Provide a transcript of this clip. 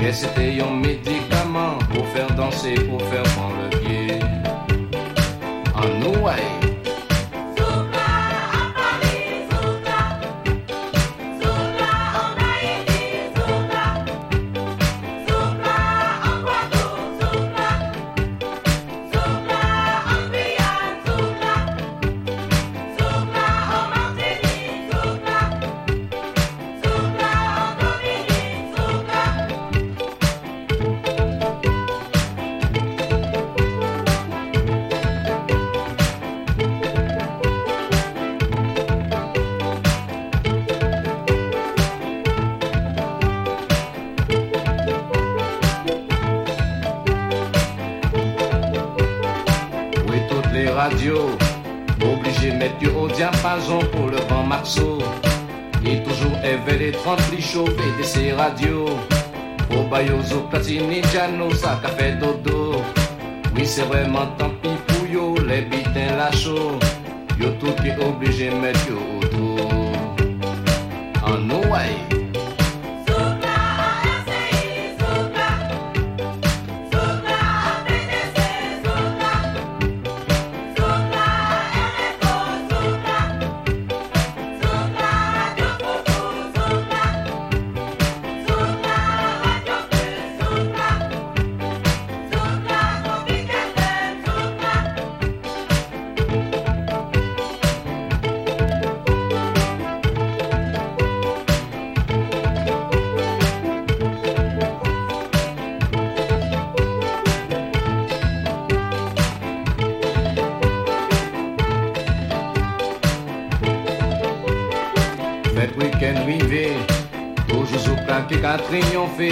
Et c'était un médicament pour faire danser, pour faire prendre le pied. En nous, ouais. Radio, obligé de mettre au diapason pour le grand marceau. Et toujours éveillé 30 plis chauffés de ces radios. Au bayozo, platini, jano, ça qu'a fait dodo. Oui, c'est vraiment tant pis pour yo, les bitins la chaud. Yo tout qui obligé de mettre yo autour. En nous, ouais. Faites week-end rivé, toujours au plan qui qu'a triomphé.